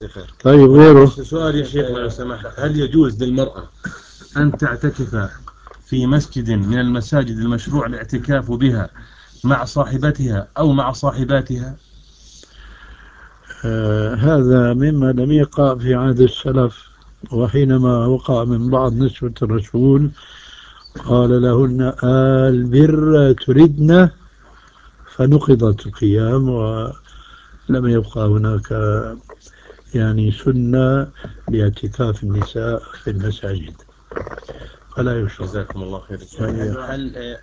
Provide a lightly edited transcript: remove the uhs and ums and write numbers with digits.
طيب غيره. سؤال يا شيخنا لو سمحت، هل يجوز للمرأة أن تعتكف في مسجد من المساجد المشروع الاعتكاف بها مع صاحبتها أو مع صاحباتها؟ هذا مما لم يقع في عهد السلف، وحينما وقع من بعض نسوة الرسول قال لهن البر تردن، فنقضت القيام ولم يبقى هناك يعني سنة لاعتكاف النساء في المساجد، فلا يشرع. جزاكم الله خير. طيب. هل